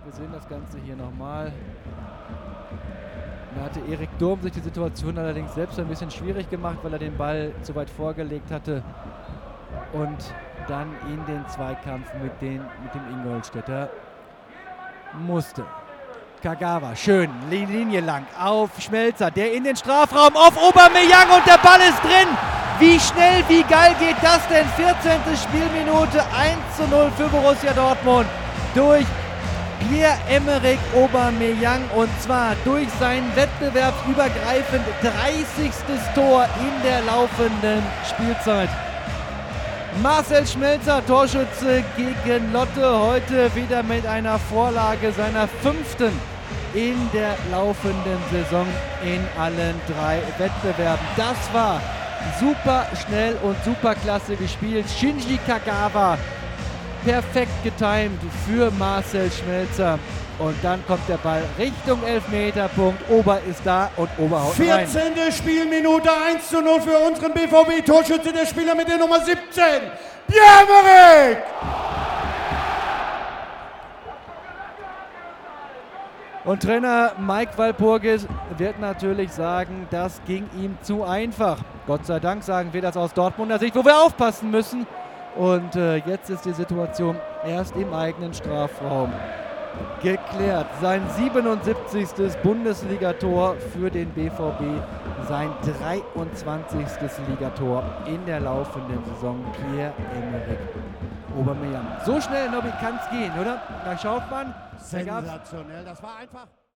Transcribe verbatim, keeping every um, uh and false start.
Wir sehen das Ganze hier nochmal. Da hatte Erik Durm sich die Situation allerdings selbst ein bisschen schwierig gemacht, weil er den Ball zu weit vorgelegt hatte und dann in den Zweikampf mit, den, mit dem Ingolstädter musste. Kagawa, schön, Linie lang auf Schmelzer, der in den Strafraum auf Aubameyang und der Ball ist drin. Wie schnell, wie geil geht das denn? vierzehnte Spielminute, eins zu null für Borussia Dortmund durch Pierre-Emerick Aubameyang und zwar durch sein wettbewerbsübergreifend dreißigstes Tor in der laufenden Spielzeit. Marcel Schmelzer, Torschütze gegen Lotte, heute wieder mit einer Vorlage, seiner fünften in der laufenden Saison in allen drei Wettbewerben. Das war super schnell und super klasse gespielt. Shinji Kagawa perfekt getimt für Marcel Schmelzer. Und dann kommt der Ball Richtung Elfmeterpunkt. Ober ist da und Ober haut rein. vierzehnte Spielminute, eins zu null für unseren B V B. Torschütze der Spieler mit der Nummer siebzehn, Pierre-Emerick. Und Trainer Mike Walpurgis wird natürlich sagen, das ging ihm zu einfach. Gott sei Dank sagen wir das aus Dortmunder Sicht, wo wir aufpassen müssen. Und äh, jetzt ist die Situation erst im eigenen Strafraum geklärt. Sein siebenundsiebzigstes Bundesligator für den B V B, sein dreiundzwanzigstes Ligator in der laufenden Saison. Pierre-Emerick Aubameyang. So schnell, Nobby, kann es gehen, oder? Da schaut man. Sensationell, das war einfach.